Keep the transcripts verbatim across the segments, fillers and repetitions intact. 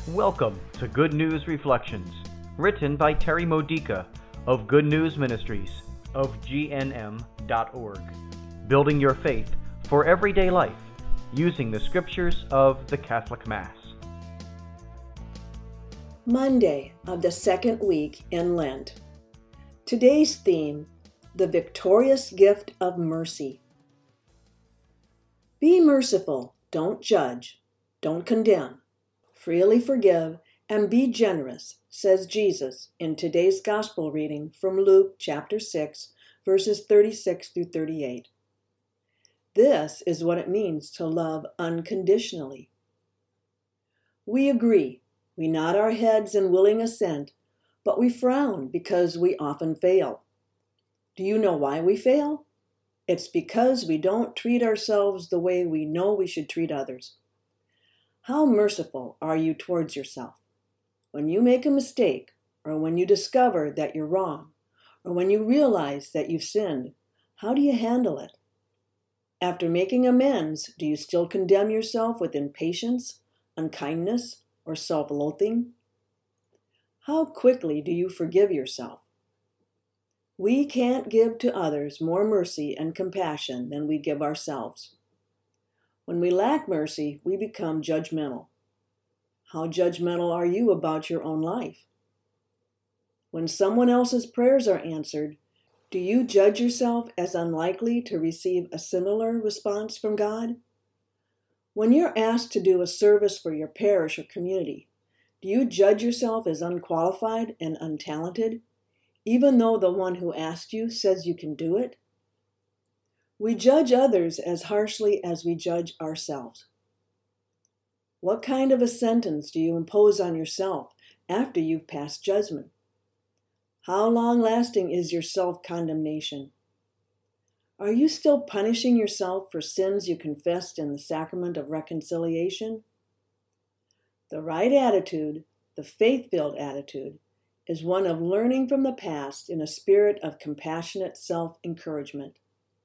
Welcome to Good News Reflections, written by Terry Modica of Good News Ministries of G N M dot org, building your faith for everyday life using the scriptures of the Catholic Mass. Monday of the second week in Lent. Today's theme, the victorious gift of mercy. Be merciful, don't judge, don't condemn. Freely forgive and be generous, says Jesus in today's gospel reading from Luke chapter six, verses thirty-six through thirty-eight. This is what it means to love unconditionally. We agree, we nod our heads in willing assent, but we frown because we often fail. Do you know why we fail? It's because we don't treat ourselves the way we know we should treat others. How merciful are you towards yourself? When you make a mistake, or when you discover that you're wrong, or when you realize that you've sinned, how do you handle it? After making amends, do you still condemn yourself with impatience, unkindness, or self-loathing? How quickly do you forgive yourself? We can't give to others more mercy and compassion than we give ourselves. When we lack mercy, we become judgmental. How judgmental are you about your own life? When someone else's prayers are answered, do you judge yourself as unlikely to receive a similar response from God? When you're asked to do a service for your parish or community, do you judge yourself as unqualified and untalented, even though the one who asked you says you can do it? We judge others as harshly as we judge ourselves. What kind of a sentence do you impose on yourself after you've passed judgment? How long-lasting is your self-condemnation? Are you still punishing yourself for sins you confessed in the sacrament of reconciliation? The right attitude, the faith-filled attitude, is one of learning from the past in a spirit of compassionate self-encouragement.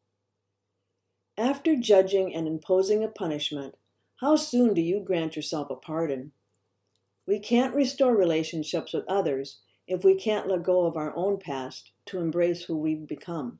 After judging and imposing a punishment, how soon do you grant yourself a pardon? We can't restore relationships with others if we can't let go of our own past to embrace who we've become.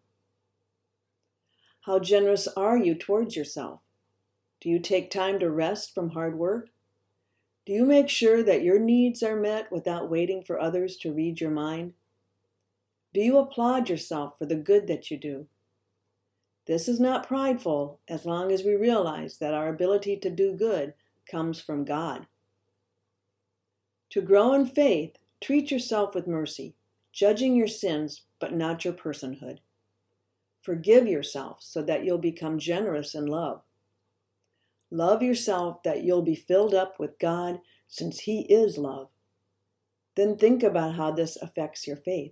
How generous are you towards yourself? Do you take time to rest from hard work? Do you make sure that your needs are met without waiting for others to read your mind? Do you applaud yourself for the good that you do? This is not prideful as long as we realize that our ability to do good comes from God. To grow in faith, treat yourself with mercy, judging your sins but not your personhood. Forgive yourself so that you'll become generous in love. Love yourself that you'll be filled up with God since He is love. Then think about how this affects your faith.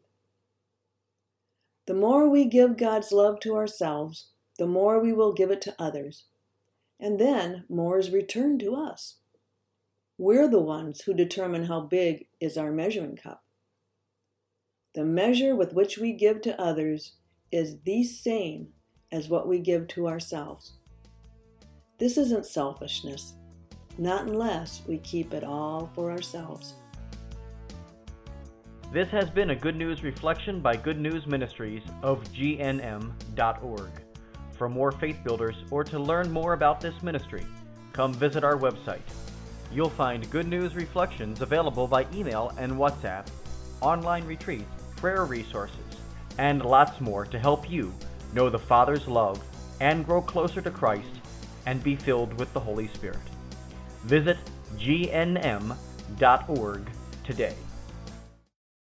The more we give God's love to ourselves, the more we will give it to others. And then more is returned to us. We're the ones who determine how big is our measuring cup. The measure with which we give to others is the same as what we give to ourselves. This isn't selfishness, not unless we keep it all for ourselves. This has been a Good News Reflection by Good News Ministries of G N M dot org. For more faith builders or to learn more about this ministry, come visit our website. You'll find Good News Reflections available by email and WhatsApp, online retreats, prayer resources, and lots more to help you know the Father's love and grow closer to Christ and be filled with the Holy Spirit. Visit G N M dot org today.